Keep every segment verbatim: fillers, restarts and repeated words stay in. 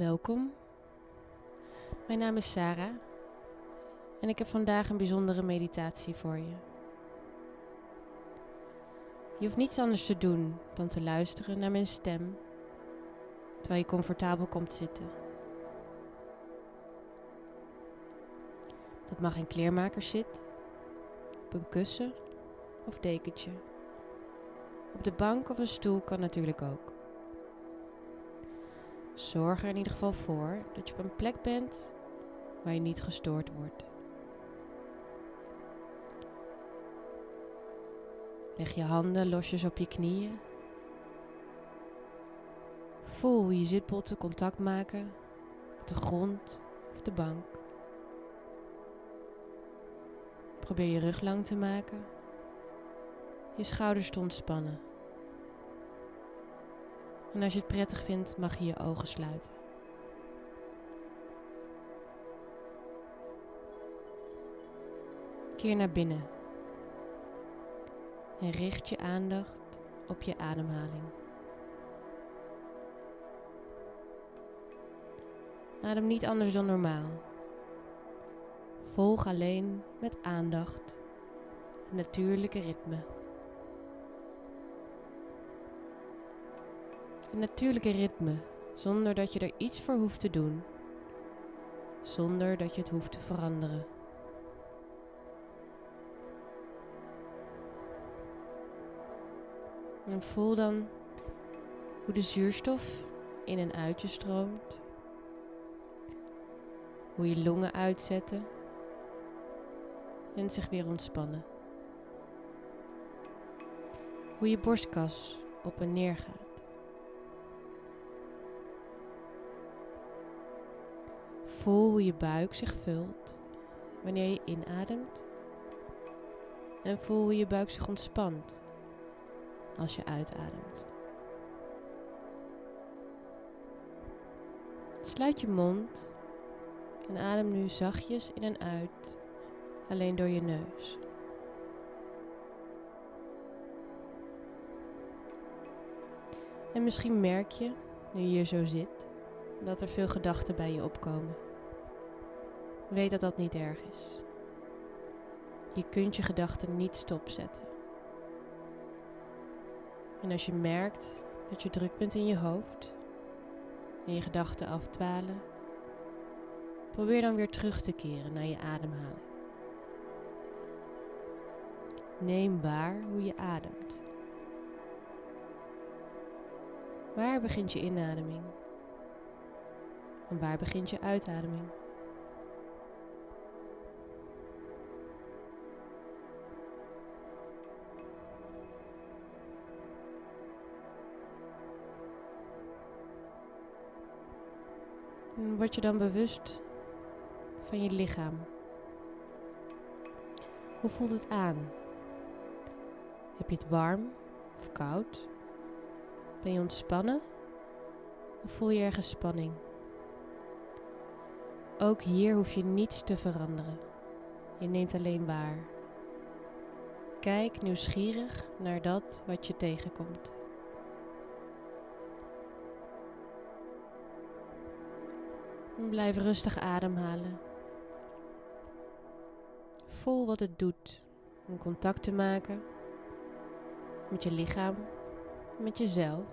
Welkom, mijn naam is Sarah en ik heb vandaag een bijzondere meditatie voor je. Je hoeft niets anders te doen dan te luisteren naar mijn stem, terwijl je comfortabel komt zitten. Dat mag in kleermakerszit, op een kussen of dekentje. Op de bank of een stoel kan natuurlijk ook. Zorg er in ieder geval voor dat je op een plek bent waar je niet gestoord wordt. Leg je handen losjes op je knieën. Voel hoe je zitbotten contact maken met de grond of de bank. Probeer je rug lang te maken. Je schouders te ontspannen. En als je het prettig vindt, mag je je ogen sluiten. Keer naar binnen. En richt je aandacht op je ademhaling. Adem niet anders dan normaal. Volg alleen met aandacht het natuurlijke ritme. Het natuurlijke ritme, zonder dat je er iets voor hoeft te doen. Zonder dat je het hoeft te veranderen. En voel dan hoe de zuurstof in en uit je stroomt. Hoe je longen uitzetten en zich weer ontspannen. Hoe je borstkas op en neer gaat. Voel hoe je buik zich vult wanneer je inademt. En voel hoe je buik zich ontspant als je uitademt. Sluit je mond en adem nu zachtjes in en uit, alleen door je neus. En misschien merk je, nu je hier zo zit, dat er veel gedachten bij je opkomen. Weet dat dat niet erg is. Je kunt je gedachten niet stopzetten. En als je merkt dat je druk bent in je hoofd en je gedachten afdwalen, probeer dan weer terug te keren naar je ademhaling. Neem waar hoe je ademt. Waar begint je inademing? En waar begint je uitademing? En word je dan bewust van je lichaam. Hoe voelt het aan? Heb je het warm of koud? Ben je ontspannen? Of voel je ergens spanning? Ook hier hoef je niets te veranderen. Je neemt alleen waar. Kijk nieuwsgierig naar dat wat je tegenkomt. En blijf rustig ademhalen. Voel wat het doet om contact te maken met je lichaam, met jezelf.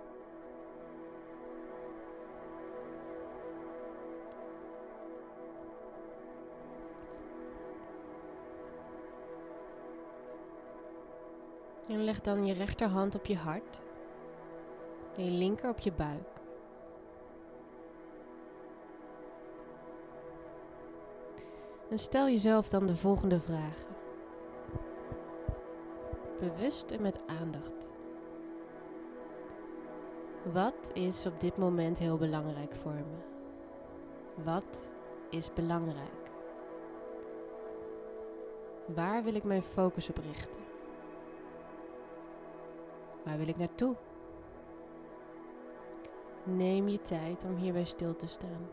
En leg dan je rechterhand op je hart en je linker op je buik. En stel jezelf dan de volgende vragen. Bewust en met aandacht. Wat is op dit moment heel belangrijk voor me? Wat is belangrijk? Waar wil ik mijn focus op richten? Waar wil ik naartoe? Neem je tijd om hierbij stil te staan.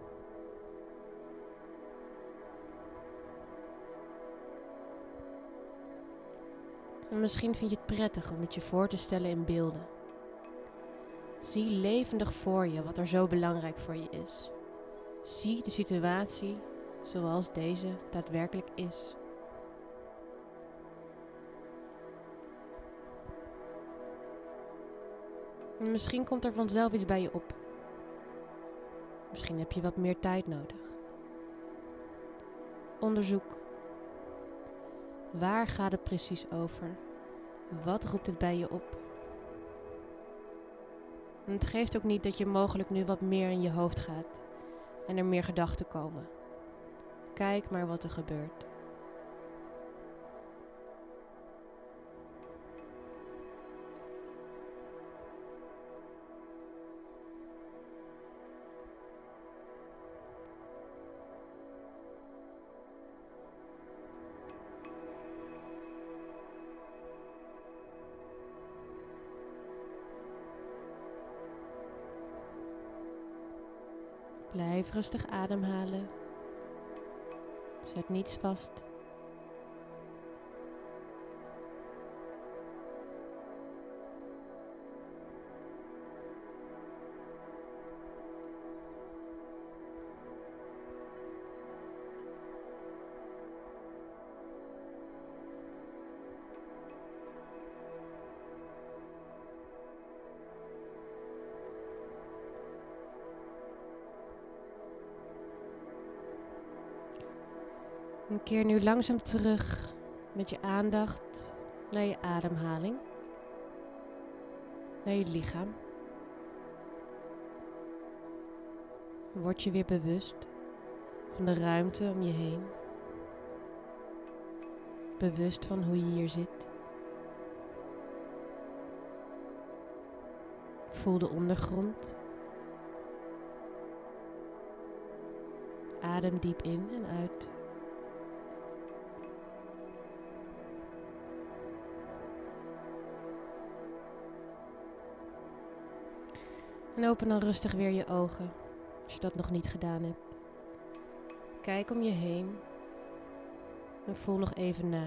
En misschien vind je het prettig om het je voor te stellen in beelden. Zie levendig voor je wat er zo belangrijk voor je is. Zie de situatie zoals deze daadwerkelijk is. En misschien komt er vanzelf iets bij je op. Misschien heb je wat meer tijd nodig. Onderzoek. Waar gaat het precies over? Wat roept het bij je op? En het geeft ook niet dat je mogelijk nu wat meer in je hoofd gaat en er meer gedachten komen. Kijk maar wat er gebeurt. Blijf rustig ademhalen. Zet niets vast. En keer nu langzaam terug met je aandacht naar je ademhaling, naar je lichaam. Word je weer bewust van de ruimte om je heen. Bewust van hoe je hier zit. Voel de ondergrond. Adem diep in en uit. En open dan rustig weer je ogen, als je dat nog niet gedaan hebt. Kijk om je heen en voel nog even na.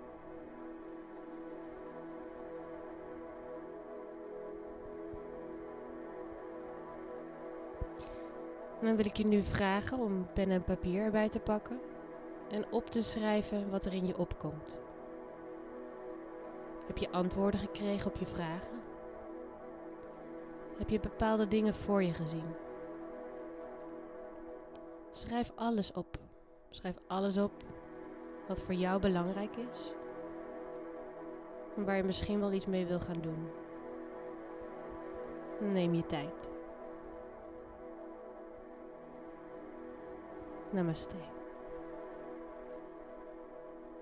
En dan wil ik je nu vragen om pen en papier erbij te pakken en op te schrijven wat er in je opkomt. Heb je antwoorden gekregen op je vragen? Heb je bepaalde dingen voor je gezien? Schrijf alles op. Schrijf alles op wat voor jou belangrijk is. En waar je misschien wel iets mee wil gaan doen. Neem je tijd. Namaste.